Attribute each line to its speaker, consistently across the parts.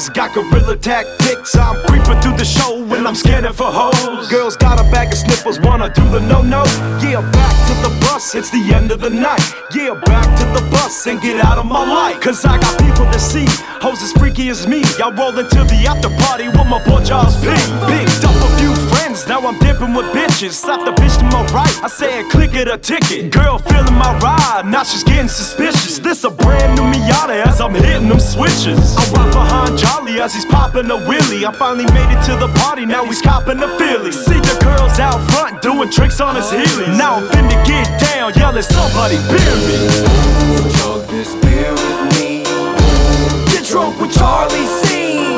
Speaker 1: got guerrilla tactics. I'm creeping through the show when I'm scanning for hoes. Girls got a bag of sniffles, wanna do the no-no. Yeah, back to the bus, it's the end of the night. Yeah, back to the bus and get out of my light. Cause I got people to see, hoes as freaky as me. Y'all roll into the after party with my boy Charles P. Picked up a few friends, now I'm dipping with bitches. Slap the bitch to my right, I said click it a ticket. Girl feeling my ride, now she's getting suspicious. This a brand new Miata as I'm hitting them switches. I ride behind Charlie as he's popping a wheelie. I finally made it to the party, now he's copping a Philly. See the girls out front doing tricks on his heelys. Now I'm finna get down, yelling somebody beer me.
Speaker 2: So chug this beer with me. Get drunk with Charlie C.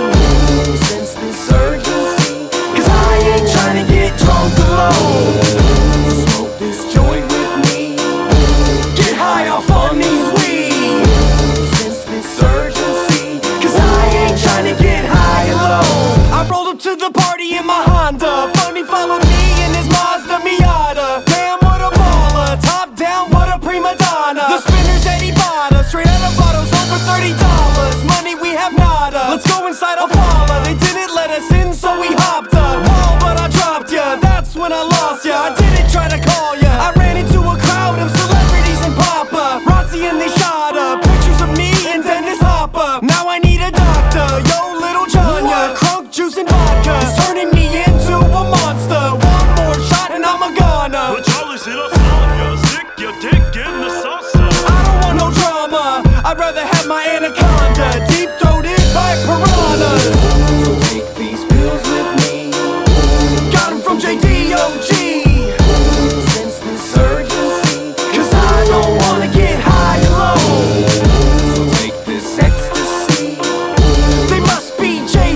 Speaker 2: Sense this urgency, cause I ain't trying to get drunk alone. So smoke this joint with me. Get high off on these weed. Sense this urgency, cause I ain't trying to get high alone. I rolled up to the party in my Honda. Funny followed me in his Mazda Miata. Damn, what a baller. Top down, what a prima donna. The spinners that he bought us, straight out of bottles, over $30. Money we have nada. Let's go inside a Impala. They didn't let us in, so we hopped a wall, but I dropped ya. That's when I lost ya. I didn't try to call ya. I ran into a crowd of celebrities and Papa Razzie, and they shot up pictures of me and Dennis Hopper. Now I need a doctor. Yo, little Janya, crunk juice and vodka is turning me into a monster. One more shot and I'm a goner.
Speaker 1: But Charlie's hit us up, yo, stick your dick in the salsa.
Speaker 2: I don't want no drama, I'd rather have my anaconda deep-throated by piranhas. So take these pills with me. Got them from JDOG. Sense this urgency, cause I don't wanna get high alone. So take this ecstasy. They must be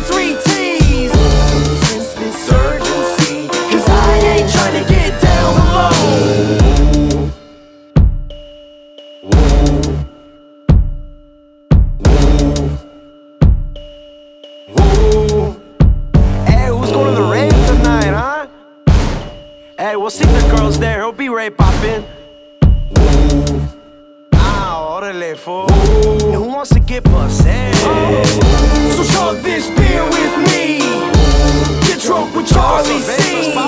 Speaker 2: J3Ts. Sense this urgency, cause I ain't trying to get down alone.
Speaker 1: Hey, who's going to the rave tonight, huh? Hey, we'll see the girls there, he'll be right poppin'. Ah, orale, fool. Who wants to get busted?
Speaker 2: So chug this beer with me. Get drunk with Charlie C.